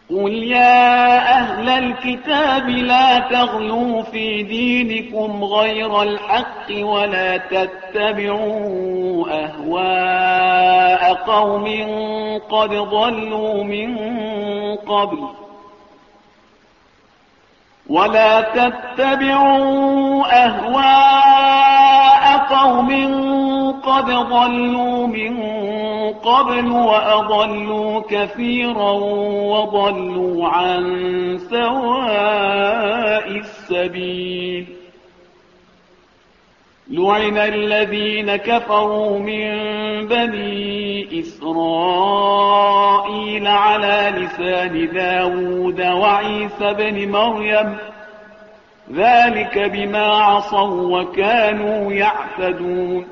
قل يا أهل الكتاب لا تغلوا في دينكم غير الحق ولا تتبعوا أهواء قوم قد ضلوا من قبل وأضلوا كثيرا وضلوا عن سواء السبيل. لعن الذين كفروا من بني إسرائيل على لسان داود وعيسى بن مريم ذلك بما عصوا وكانوا يعتدون.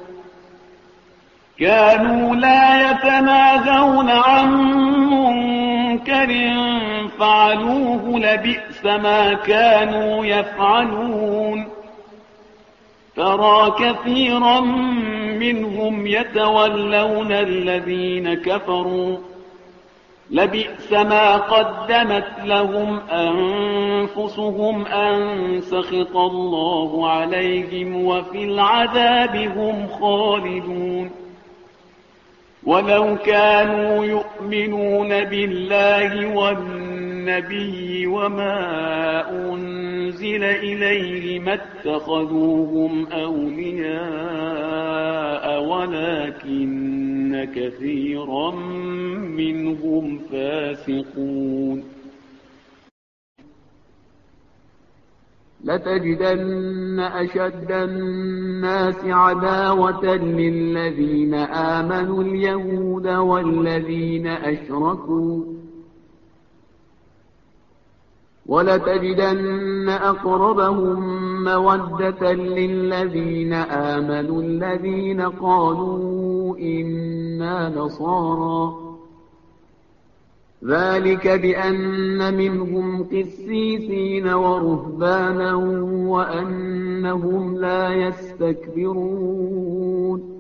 كانوا لا يتناهون عن منكر فعلوه لبئس ما كانوا يفعلون. ترى كثيرا منهم يتولون الذين كفروا لبئس ما قدمت لهم أنفسهم أن سخط الله عليهم وفي العذاب هم خالدون. ولو كانوا يؤمنون بالله والنبي وما أنزل إليه ما اتخذوهم أولياء ولكن كثيرا منهم فاسقون. لتجدن أشد الناس عداوة للذين آمنوا اليهود والذين أشركوا ولتجدن أقربهم مودة للذين آمنوا الذين قالوا إنا نصارى ذلك بأن منهم قسيسين ورهبانا وأنهم لا يستكبرون.